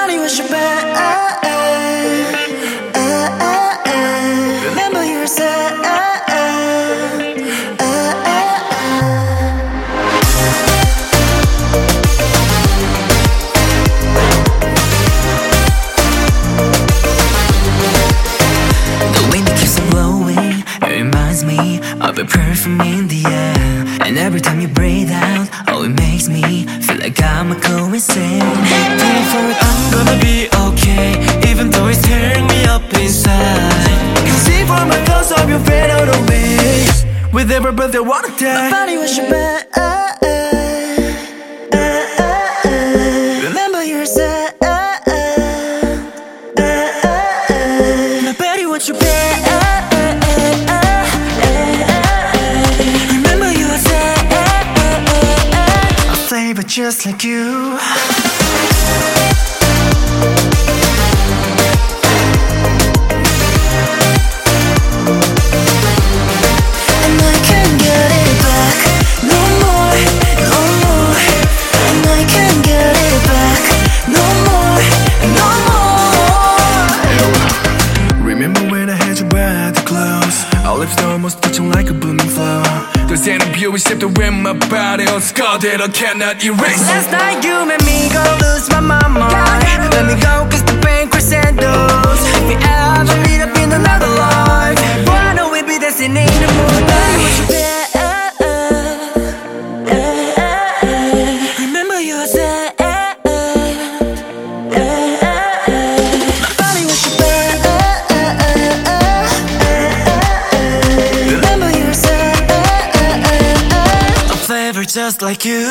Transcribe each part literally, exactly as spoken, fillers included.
body was your bed. Remember you said the wind that keeps on blowing, it reminds me of a perfume in the air. And every time you breathe out, oh, it makes me feel like I'm a go insane. Pray for it, I'm gonna be okay, even though it's tearing me up inside. Can see from my thoughts of your fade out of me. With every breath I wanna die. my body was your bed. Remember you said my body was your bed. Remember you said a flavor just like you. Our lips are almost touching like a blooming flower. There's an beauty shifted with my body, a scar that I cannot erase. Last night you made me go lose my mind. Let me go cause the pain crescendos. If we ever meet up in another life, boy I know we'll be dancing in the moonlight. Remember you said my body was your bed. Remember you said a flavor just like you.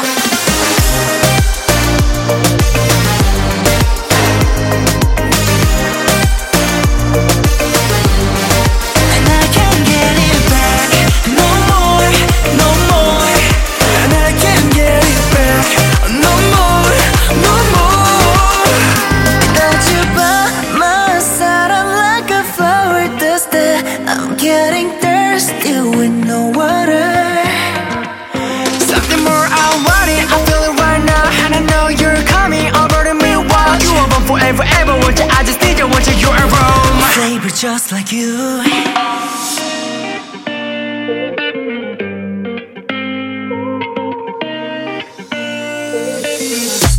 I'm getting thirsty with no water. Something more, I want it, I feel it right now. And I know you're coming over to me. Wow, you are one forever, ever want you. I just need you, want you, you're a aroma. Flavor just like you.